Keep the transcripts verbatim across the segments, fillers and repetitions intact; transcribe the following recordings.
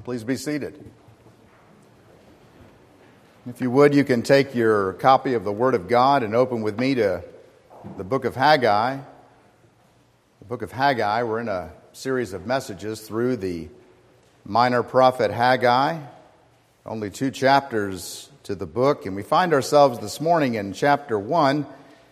Please be seated. If you would, you can take your copy of the Word of God and open with me to the book of Haggai. The book of Haggai, we're in a series of messages through the minor prophet Haggai. Only two chapters to the book, and we find ourselves this morning in chapter one,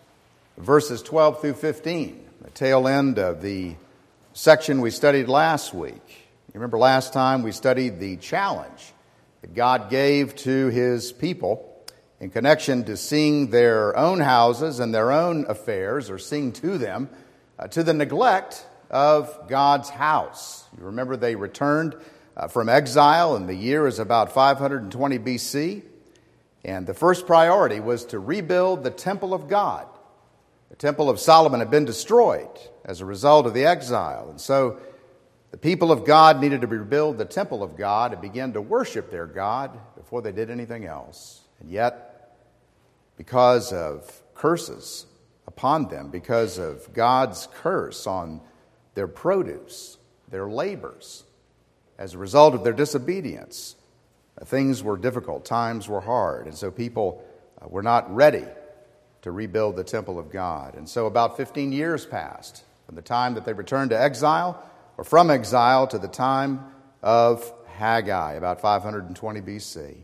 verses twelve through fifteen, the tail end of the section we studied last week. You remember last time we studied the challenge that God gave to His people in connection to seeing their own houses and their own affairs, or seeing to them, uh, to the neglect of God's house. You remember they returned uh, from exile, and the year is about five hundred twenty B C, and the first priority was to rebuild the temple of God. The temple of Solomon had been destroyed as a result of the exile, and so the people of God needed to rebuild the temple of God and begin to worship their God before they did anything else. And yet, because of curses upon them, because of God's curse on their produce, their labors, as a result of their disobedience, things were difficult, times were hard, and so people were not ready to rebuild the temple of God. And so about fifteen years passed from the time that they returned to exile, or from exile, to the time of Haggai, about five hundred twenty B C.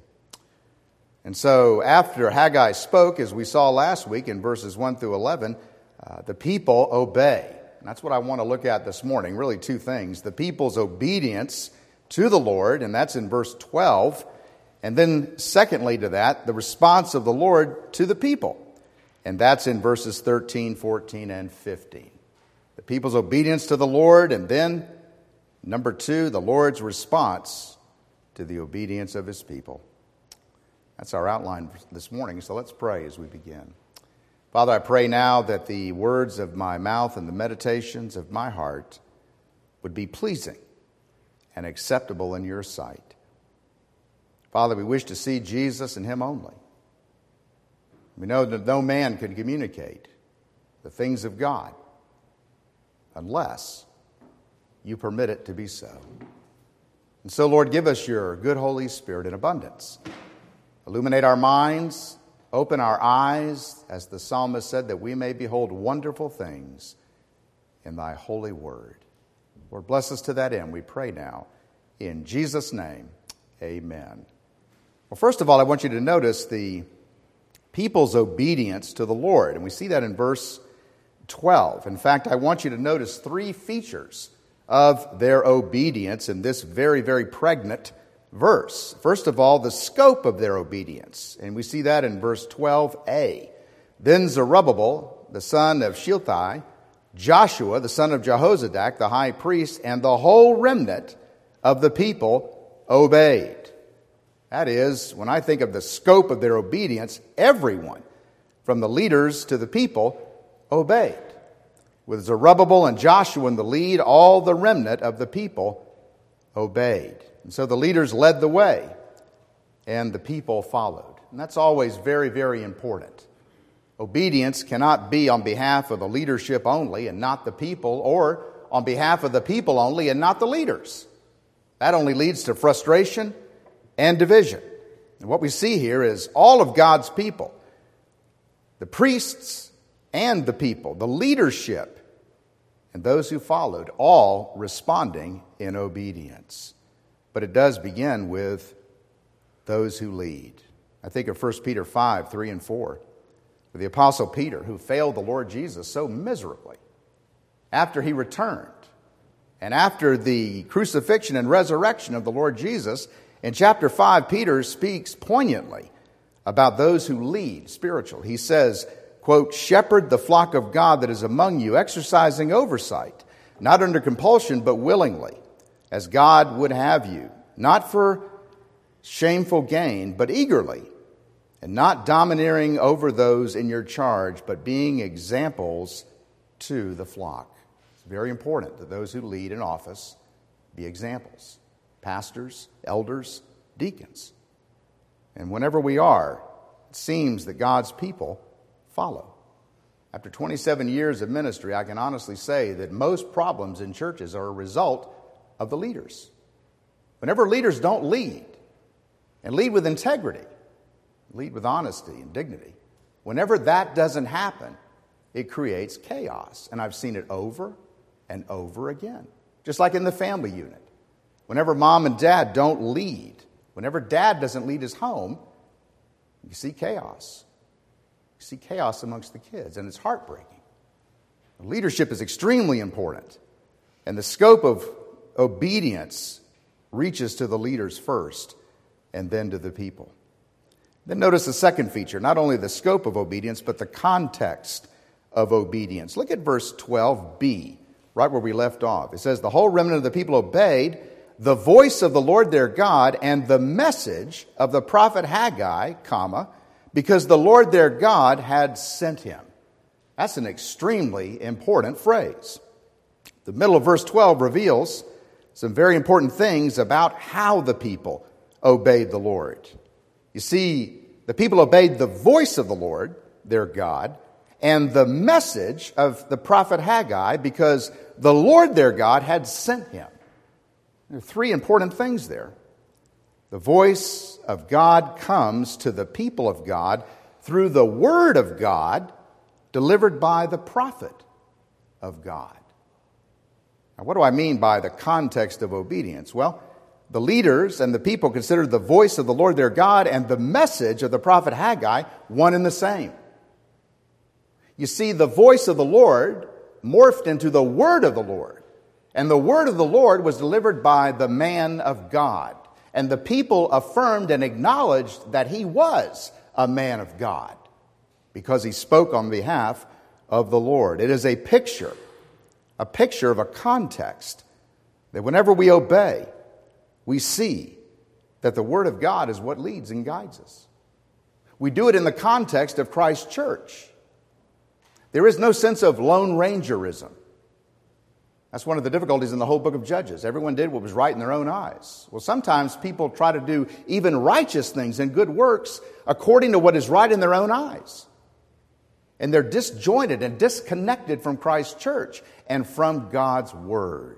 And so after Haggai spoke, as we saw last week in verses one through eleven, uh, the people obey. And that's what I want to look at this morning, really two things. The people's obedience to the Lord, and that's in verse twelve. And then secondly to that, the response of the Lord to the people. And that's in verses thirteen, fourteen, and fifteen. The people's obedience to the Lord, and then, number two, the Lord's response to the obedience of His people. That's our outline this morning, so let's pray as we begin. Father, I pray now that the words of my mouth and the meditations of my heart would be pleasing and acceptable in Your sight. Father, we wish to see Jesus and Him only. We know that no man can communicate the things of God unless You permit it to be so. And so, Lord, give us Your good Holy Spirit in abundance. Illuminate our minds, open our eyes, as the psalmist said, that we may behold wonderful things in Thy holy word. Lord, bless us to that end, we pray now. In Jesus' name, amen. Well, first of all, I want you to notice the people's obedience to the Lord. And we see that in verse twelve. In fact, I want you to notice three features of their obedience in this very, very pregnant verse. First of all, the scope of their obedience. And we see that in verse twelve a. Then Zerubbabel, the son of Shealtiel, Joshua, the son of Jehozadak, the high priest, and the whole remnant of the people obeyed. That is, when I think of the scope of their obedience, everyone, from the leaders to the people, obeyed. With Zerubbabel and Joshua in the lead, all the remnant of the people obeyed. And so the leaders led the way, and the people followed. And that's always very, very important. Obedience cannot be on behalf of the leadership only and not the people, or on behalf of the people only and not the leaders. That only leads to frustration and division. And what we see here is all of God's people, the priests and the people, the leadership, and those who followed, all responding in obedience. But it does begin with those who lead. I think of First Peter five, three and four, with the Apostle Peter, who failed the Lord Jesus so miserably after he returned. And after the crucifixion and resurrection of the Lord Jesus, in chapter five, Peter speaks poignantly about those who lead spiritual. He says, quote, "Shepherd the flock of God that is among you, exercising oversight, not under compulsion, but willingly, as God would have you, not for shameful gain, but eagerly, and not domineering over those in your charge, but being examples to the flock." It's very important that those who lead in office be examples. Pastors, elders, deacons. And whenever we are, it seems that God's people follow. After twenty-seven years of ministry, I can honestly say that most problems in churches are a result of the leaders. Whenever leaders don't lead, and lead with integrity, lead with honesty and dignity, whenever that doesn't happen, it creates chaos. And I've seen it over and over again. Just like in the family unit. Whenever mom and dad don't lead, whenever dad doesn't lead his home, you see chaos. You see chaos amongst the kids, and it's heartbreaking. Leadership is extremely important, and the scope of obedience reaches to the leaders first and then to the people. Then notice the second feature, not only the scope of obedience, but the context of obedience. Look at verse twelve b, right where we left off. It says, the whole remnant of the people obeyed the voice of the Lord their God and the message of the prophet Haggai, comma, because the Lord their God had sent him. That's an extremely important phrase. The middle of verse twelve reveals some very important things about how the people obeyed the Lord. You see, the people obeyed the voice of the Lord, their God, and the message of the prophet Haggai because the Lord their God had sent him. There are three important things there. The voice of God comes to the people of God through the word of God delivered by the prophet of God. Now, what do I mean by the context of obedience? Well, the leaders and the people considered the voice of the Lord their God and the message of the prophet Haggai one and the same. You see, the voice of the Lord morphed into the word of the Lord. And the word of the Lord was delivered by the man of God. And the people affirmed and acknowledged that he was a man of God because he spoke on behalf of the Lord. It is a picture, a picture of a context that whenever we obey, we see that the word of God is what leads and guides us. We do it in the context of Christ's church. There is no sense of Lone Rangerism. That's one of the difficulties in the whole book of Judges. Everyone did what was right in their own eyes. Well, sometimes people try to do even righteous things and good works according to what is right in their own eyes. And they're disjointed and disconnected from Christ's church and from God's word.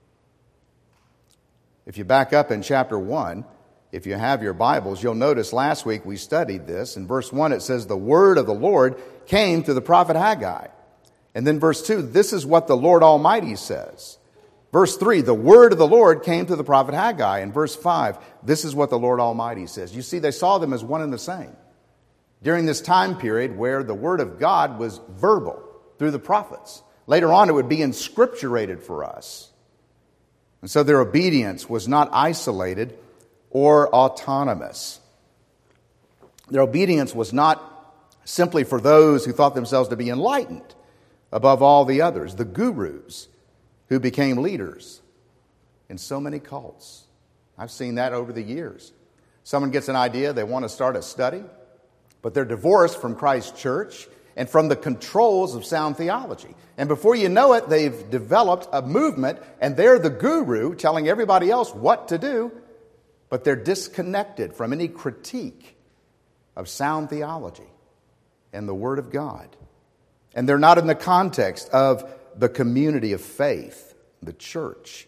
If you back up in chapter one, if you have your Bibles, you'll notice last week we studied this. In verse one it says, the word of the Lord came to the prophet Haggai. And then verse two, this is what the Lord Almighty says. Verse three, the word of the Lord came to the prophet Haggai. And verse five, this is what the Lord Almighty says. You see, they saw them as one and the same. During this time period where the word of God was verbal through the prophets. Later on it would be inscripturated for us. And so their obedience was not isolated or autonomous. Their obedience was not simply for those who thought themselves to be enlightened above all the others, the gurus who became leaders in so many cults. I've seen that over the years. Someone gets an idea, they want to start a study, but they're divorced from Christ's church and from the controls of sound theology. And before you know it, they've developed a movement, and they're the guru telling everybody else what to do, but they're disconnected from any critique of sound theology and the Word of God. And they're not in the context of the community of faith, the church.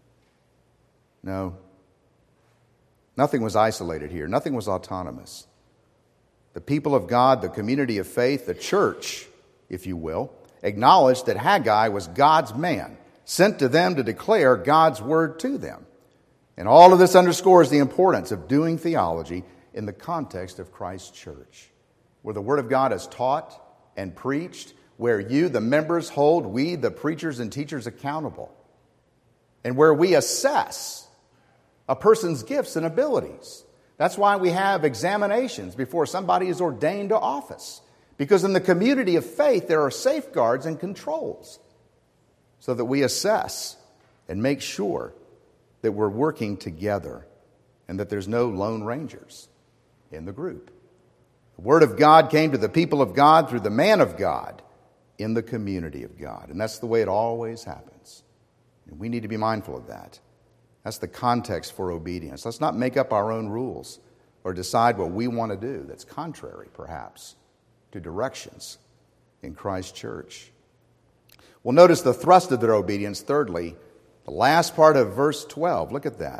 No. Nothing was isolated here. Nothing was autonomous. The people of God, the community of faith, the church, if you will, acknowledged that Haggai was God's man, sent to them to declare God's word to them. And all of this underscores the importance of doing theology in the context of Christ's church, where the word of God is taught and preached, where you, the members, hold we, the preachers and teachers, accountable, and where we assess a person's gifts and abilities. That's why we have examinations before somebody is ordained to office, because in the community of faith there are safeguards and controls so that we assess and make sure that we're working together and that there's no lone rangers in the group. The word of God came to the people of God through the man of God in the community of God. And that's the way it always happens. And we need to be mindful of that. That's the context for obedience. Let's not make up our own rules or decide what we want to do that's contrary, perhaps, to directions in Christ's church. Well, notice the thrust of their obedience. Thirdly, the last part of verse twelve. Look at that.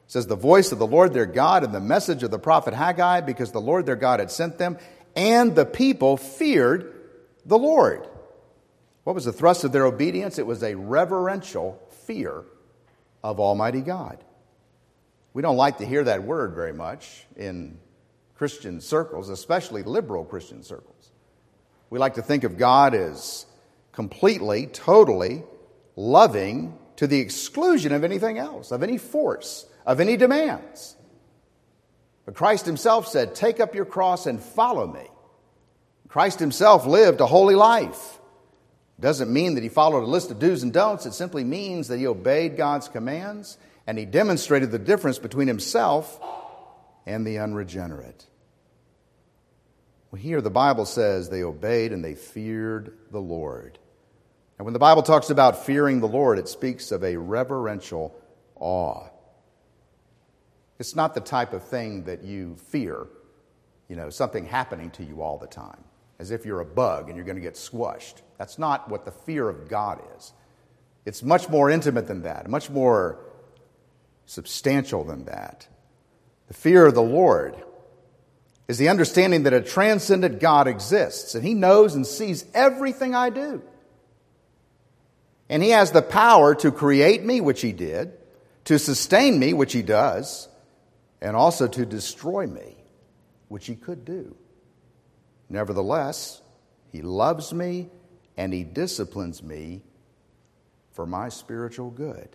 It says, the voice of the Lord their God and the message of the prophet Haggai, because the Lord their God had sent them, and the people feared the Lord. What was the thrust of their obedience? It was a reverential fear of Almighty God. We don't like to hear that word very much in Christian circles, especially liberal Christian circles. We like to think of God as completely, totally loving to the exclusion of anything else, of any force, of any demands. But Christ himself said, take up your cross and follow me. Christ himself lived a holy life. It doesn't mean that he followed a list of do's and don'ts. It simply means that he obeyed God's commands and he demonstrated the difference between himself and the unregenerate. Well, here the Bible says they obeyed and they feared the Lord. And when the Bible talks about fearing the Lord, it speaks of a reverential awe. It's not the type of thing that you fear, you know, something happening to you all the time, as if you're a bug and you're going to get squashed. That's not what the fear of God is. It's much more intimate than that, much more substantial than that. The fear of the Lord is the understanding that a transcendent God exists, and he knows and sees everything I do. And he has the power to create me, which he did, to sustain me, which he does, and also to destroy me, which he could do. Nevertheless, he loves me and he disciplines me for my spiritual good.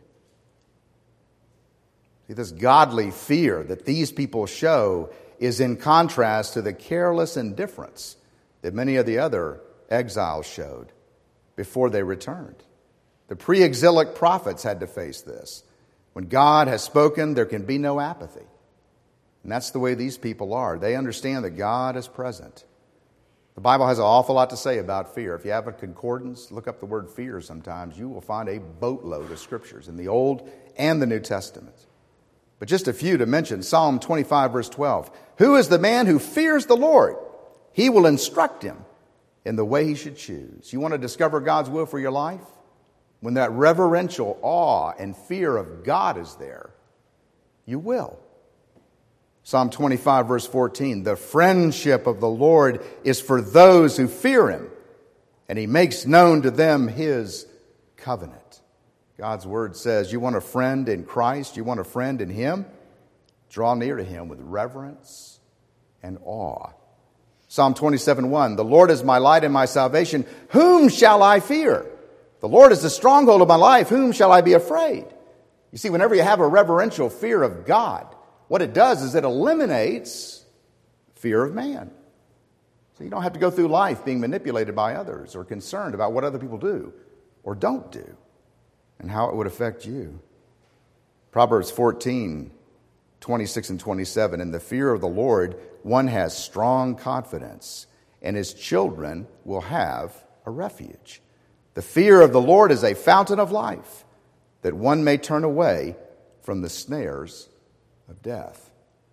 See, this godly fear that these people show is in contrast to the careless indifference that many of the other exiles showed before they returned. The pre-exilic prophets had to face this. When God has spoken, there can be no apathy. And that's the way these people are. They understand that God is present. The Bible has an awful lot to say about fear. If you have a concordance, look up the word fear sometimes. You will find a boatload of scriptures in the Old and the New Testament. But just a few to mention. Psalm twenty-five, verse twelve. Who is the man who fears the Lord? He will instruct him in the way he should choose. You want to discover God's will for your life? When that reverential awe and fear of God is there, you will. Psalm twenty-five, verse fourteen, the friendship of the Lord is for those who fear him, and he makes known to them his covenant. God's word says, you want a friend in Christ, you want a friend in him, draw near to him with reverence and awe. Psalm twenty-seven, one, the Lord is my light and my salvation, whom shall I fear? The Lord is the stronghold of my life, whom shall I be afraid? You see, whenever you have a reverential fear of God, what it does is it eliminates fear of man. So you don't have to go through life being manipulated by others or concerned about what other people do or don't do and how it would affect you. Proverbs fourteen, twenty-six and twenty-seven, in the fear of the Lord, one has strong confidence, and his children will have a refuge. The fear of the Lord is a fountain of life, that one may turn away from the snares of death.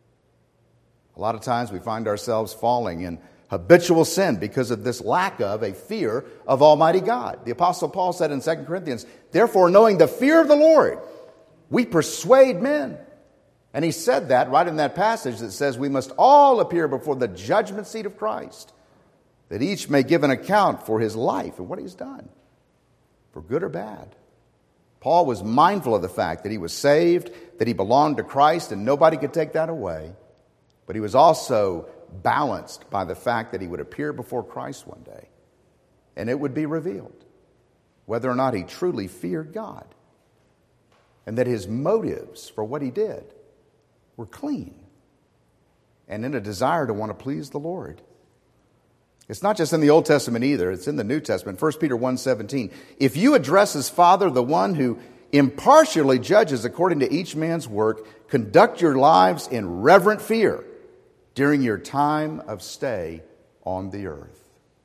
A lot of times we find ourselves falling in habitual sin because of this lack of a fear of Almighty God. The Apostle Paul said in Second Corinthians, therefore, knowing the fear of the Lord, we persuade men. And he said that right in that passage that says we must all appear before the judgment seat of Christ, that each may give an account for his life and what he's done, for good or bad. Paul was mindful of the fact that he was saved, that he belonged to Christ, and nobody could take that away. But he was also balanced by the fact that he would appear before Christ one day, and it would be revealed whether or not he truly feared God, and that his motives for what he did were clean and in a desire to want to please the Lord. It's not just in the Old Testament either. It's in the New Testament. First Peter one seventeen. If you address as Father the one who impartially judges according to each man's work, conduct your lives in reverent fear during your time of stay on the earth.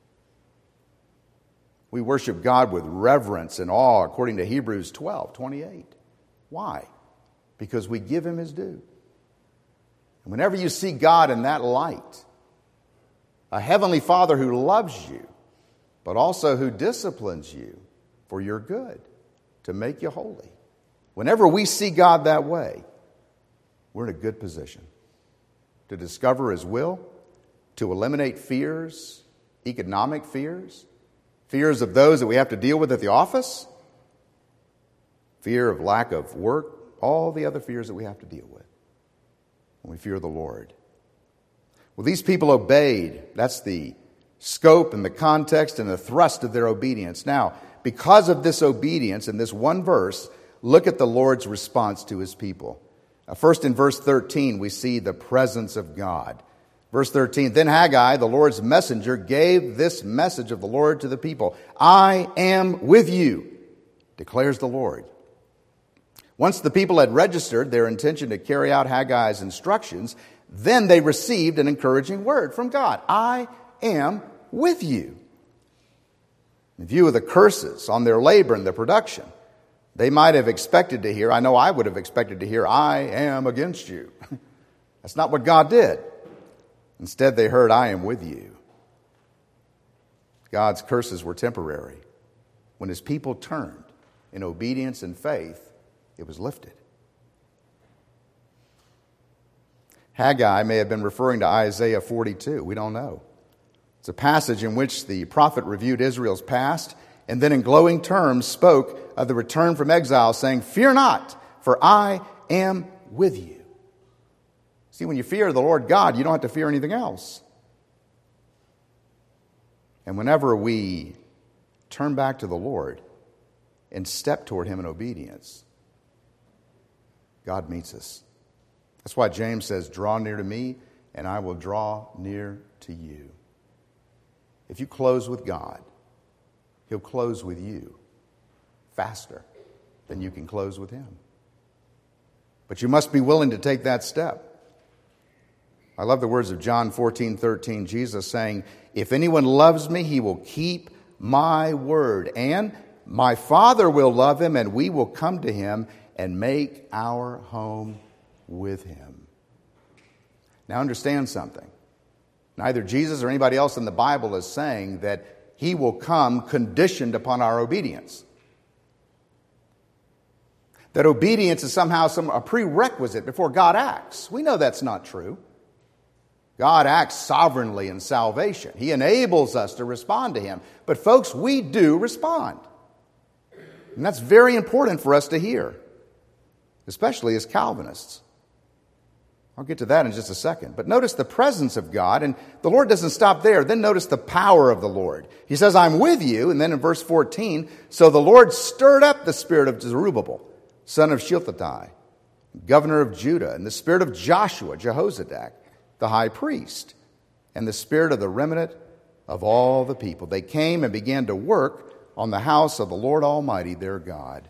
We worship God with reverence and awe according to Hebrews twelve twenty-eight. Why? Because we give him his due. And whenever you see God in that light, a heavenly Father who loves you, but also who disciplines you for your good, to make you holy. Whenever we see God that way, we're in a good position to discover His will, to eliminate fears, economic fears, fears of those that we have to deal with at the office, fear of lack of work, all the other fears that we have to deal with when we fear the Lord. Well, these people obeyed. That's the scope and the context and the thrust of their obedience. Now, because of this obedience in this one verse, look at the Lord's response to His people. Uh, first, in verse thirteen, we see the presence of God. Verse thirteen, then Haggai, the Lord's messenger, gave this message of the Lord to the people. I am with you, declares the Lord. Once the people had registered their intention to carry out Haggai's instructions, then they received an encouraging word from God. I am with you. In view of the curses on their labor and their production, they might have expected to hear, I know I would have expected to hear, I am against you. That's not what God did. Instead, they heard, I am with you. God's curses were temporary. When His people turned in obedience and faith, it was lifted. Haggai may have been referring to Isaiah forty-two. We don't know. It's a passage in which the prophet reviewed Israel's past and then in glowing terms spoke of the return from exile, saying, fear not, for I am with you. See, when you fear the Lord God, you don't have to fear anything else. And whenever we turn back to the Lord and step toward Him in obedience, God meets us. That's why James says, draw near to me, and I will draw near to you. If you close with God, He'll close with you faster than you can close with Him. But you must be willing to take that step. I love the words of John fourteen thirteen, Jesus saying, if anyone loves me, he will keep my word, and my Father will love him, and we will come to him and make our home with him. Now understand something. Neither Jesus or anybody else in the Bible is saying that He will come conditioned upon our obedience. That obedience is somehow some, a prerequisite before God acts. We know that's not true. God acts sovereignly in salvation. He enables us to respond to Him. But folks, we do respond. And that's very important for us to hear, especially as Calvinists. I'll get to that in just a second. But notice the presence of God, and the Lord doesn't stop there. Then notice the power of the Lord. He says, I'm with you, and then in verse fourteen, so the Lord stirred up the spirit of Zerubbabel, son of Shealtiel, governor of Judah, and the spirit of Joshua, Jehozadak, the high priest, and the spirit of the remnant of all the people. They came and began to work on the house of the Lord Almighty, their God.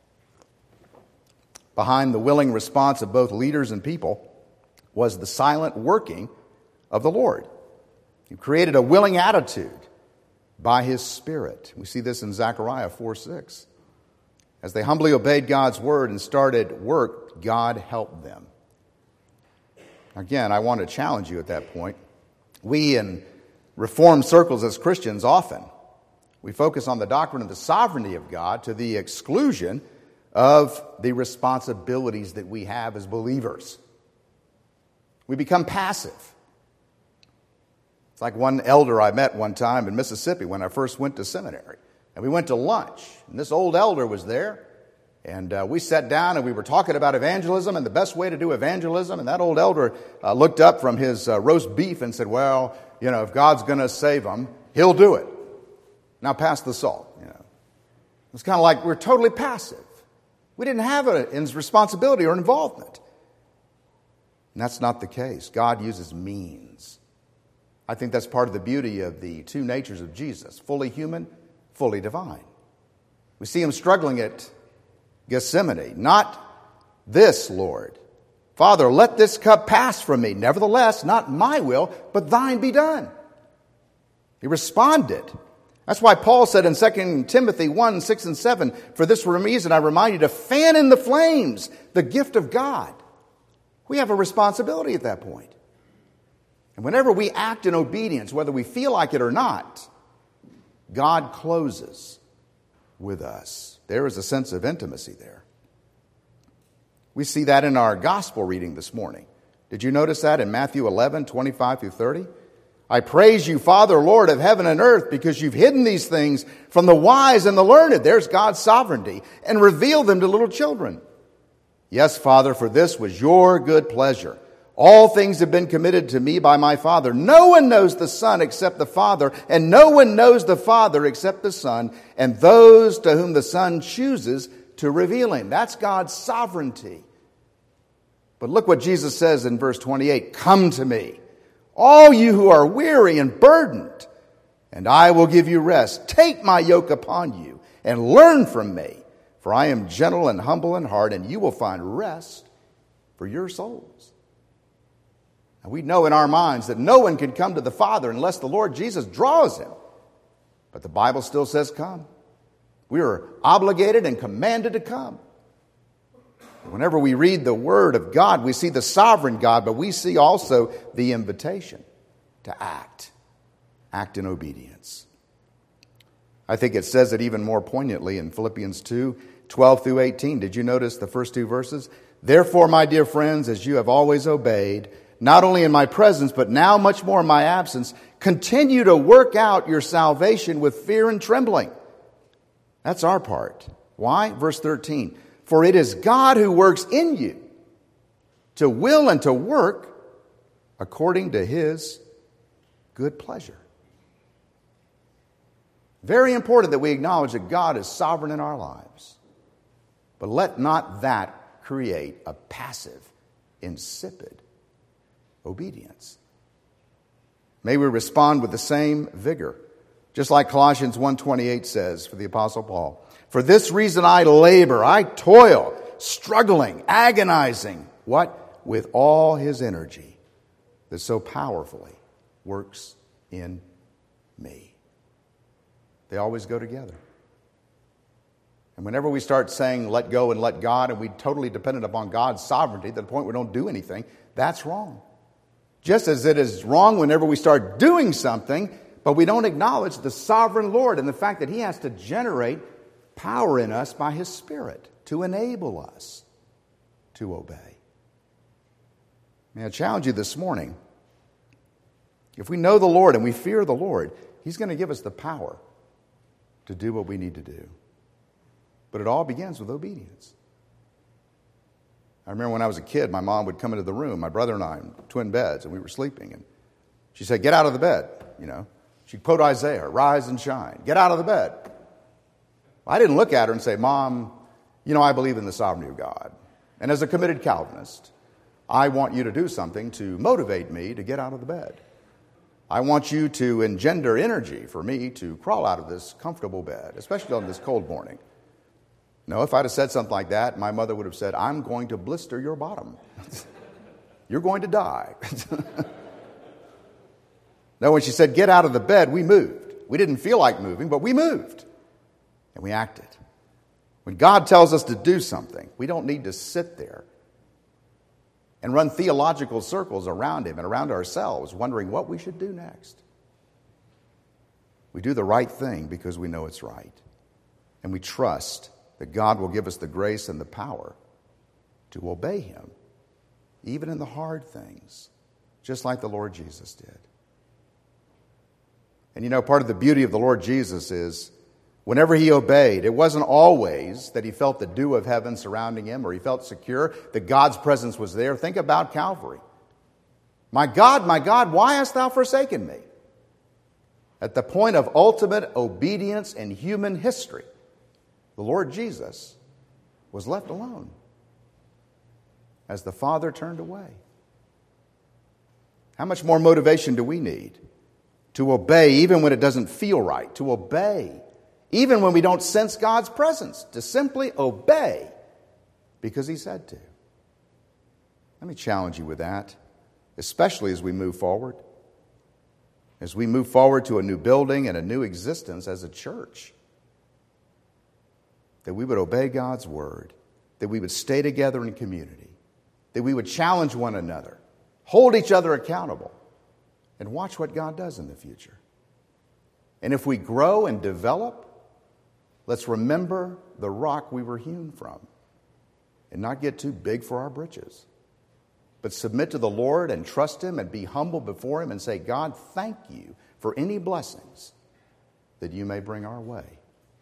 Behind the willing response of both leaders and people was the silent working of the Lord. He created a willing attitude by His Spirit. We see this in Zechariah four six. As they humbly obeyed God's word and started work, God helped them. Again, I want to challenge you at that point. We in Reformed circles as Christians often, we focus on the doctrine of the sovereignty of God to the exclusion of the responsibilities that we have as believers. We become passive. It's like one elder I met one time in Mississippi when I first went to seminary. And we went to lunch. And this old elder was there. And uh, we sat down and we were talking about evangelism and the best way to do evangelism. And that old elder uh, looked up from his uh, roast beef and said, well, you know, if God's going to save them, He'll do it. Now pass the salt, you know. It's kind of like we're totally passive. We didn't have a responsibility or involvement. And that's not the case. God uses means. I think that's part of the beauty of the two natures of Jesus, fully human, fully divine. We see Him struggling at Gethsemane. Not this, Lord. Father, let this cup pass from me. Nevertheless, not my will, but thine be done. He responded. That's why Paul said in Second Timothy one, six and seven, for this reason I remind you to fan in the flames the gift of God. We have a responsibility at that point. And whenever we act in obedience, whether we feel like it or not, God closes with us. There is a sense of intimacy there. We see that in our gospel reading this morning. Did you notice that in Matthew eleven, twenty-five through thirty? I praise you, Father, Lord of heaven and earth, because you've hidden these things from the wise and the learned. There's God's sovereignty. And revealed them to little children. Yes, Father, for this was your good pleasure. All things have been committed to me by my Father. No one knows the Son except the Father, and no one knows the Father except the Son, and those to whom the Son chooses to reveal him. That's God's sovereignty. But look what Jesus says in verse twenty-eight. Come to me, all you who are weary and burdened, and I will give you rest. Take my yoke upon you and learn from me, for I am gentle and humble in heart, and you will find rest for your souls. Now, we know in our minds that no one can come to the Father unless the Lord Jesus draws him. But the Bible still says come. We are obligated and commanded to come. Whenever we read the Word of God, we see the sovereign God, but we see also the invitation to act. Act in obedience. I think it says it even more poignantly in Philippians two, twelve through eighteen. Did you notice the first two verses? Therefore, my dear friends, as you have always obeyed, not only in my presence, but now much more in my absence, continue to work out your salvation with fear and trembling. That's our part. Why? Verse thirteen. For it is God who works in you to will and to work according to his good pleasure. Very important that we acknowledge that God is sovereign in our lives. But let not that create a passive, insipid obedience. May we respond with the same vigor, just like Colossians one twenty-eight says for the Apostle Paul. For this reason I labor, I toil, struggling, agonizing. What? With all his energy that so powerfully works in me. They always go together. And whenever we start saying let go and let God, and we totally dependent upon God's sovereignty to the point we don't do anything, that's wrong. Just as it is wrong whenever we start doing something, but we don't acknowledge the sovereign Lord and the fact that he has to generate power in us by his Spirit to enable us to obey. May I challenge you this morning, if we know the Lord and we fear the Lord, he's going to give us the power to do what we need to do. But it all begins with obedience. I remember when I was a kid, my mom would come into the room, my brother and I, in twin beds, and we were sleeping. And she said, get out of the bed, you know. She'd quote Isaiah, rise and shine. Get out of the bed. I didn't look at her and say, Mom, you know, I believe in the sovereignty of God. And as a committed Calvinist, I want you to do something to motivate me to get out of the bed. I want you to engender energy for me to crawl out of this comfortable bed, especially on this cold morning. No, if I'd have said something like that, my mother would have said, I'm going to blister your bottom. You're going to die. No, when she said, get out of the bed, we moved. We didn't feel like moving, but we moved. And we acted. When God tells us to do something, we don't need to sit there and run theological circles around him and around ourselves, wondering what we should do next. We do the right thing because we know it's right. And we trust that God will give us the grace and the power to obey him, even in the hard things, just like the Lord Jesus did. And you know, part of the beauty of the Lord Jesus is whenever he obeyed, it wasn't always that he felt the dew of heaven surrounding him or he felt secure that God's presence was there. Think about Calvary. My God, my God, why hast thou forsaken me? At the point of ultimate obedience in human history, the Lord Jesus was left alone as the Father turned away. How much more motivation do we need to obey even when it doesn't feel right, to obey even when we don't sense God's presence, to simply obey because he said to? Let me challenge you with that, especially as we move forward. As we move forward to a new building and a new existence as a church. That we would obey God's word. That we would stay together in community. That we would challenge one another. Hold each other accountable. And watch what God does in the future. And if we grow and develop, let's remember the rock we were hewn from. and not get too big for our britches, but submit to the Lord and trust Him and be humble before Him and say, God, thank you for any blessings that you may bring our way.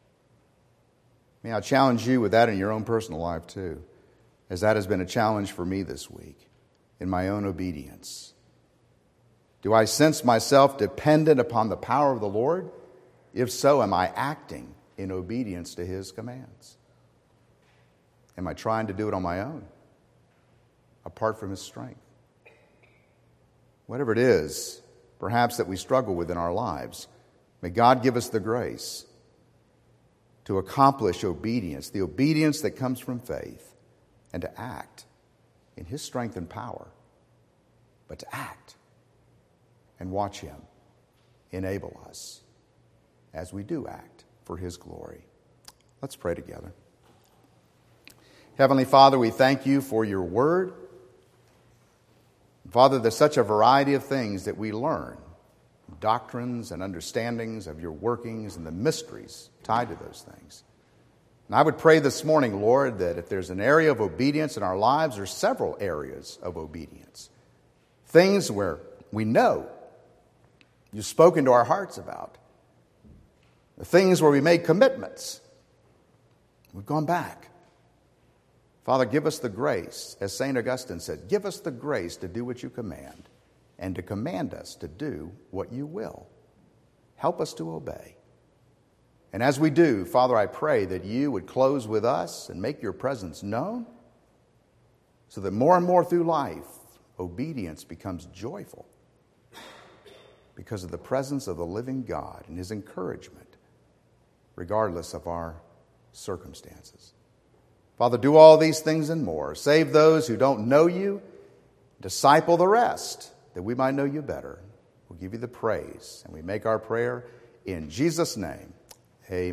May I challenge you with that in your own personal life too, as that has been a challenge for me this week in my own obedience. Do I sense myself dependent upon the power of the Lord? If so, am I acting in obedience to His commands? Am I trying to do it on my own, apart from His strength? Whatever it is, perhaps that we struggle with in our lives, may God give us the grace to accomplish obedience, the obedience that comes from faith, and to act in His strength and power, but to act and watch Him enable us as we do act for His glory. Let's pray together. Heavenly Father, we thank You for Your word. Father, there's such a variety of things that we learn, doctrines and understandings of Your workings and the mysteries tied to those things. And I would pray this morning, Lord, that if there's an area of obedience in our lives, or several areas of obedience, things where we know You've spoken to our hearts about, the things where we made commitments, we've gone back. Father, give us the grace, as Saint Augustine said, give us the grace to do what You command and to command us to do what You will. Help us to obey. And as we do, Father, I pray that You would close with us and make Your presence known so that more and more through life, obedience becomes joyful because of the presence of the living God and His encouragement, regardless of our circumstances. Father, do all these things and more. Save those who don't know You. Disciple the rest, that we might know You better. We'll give You the praise, and we make our prayer in Jesus' name. Amen.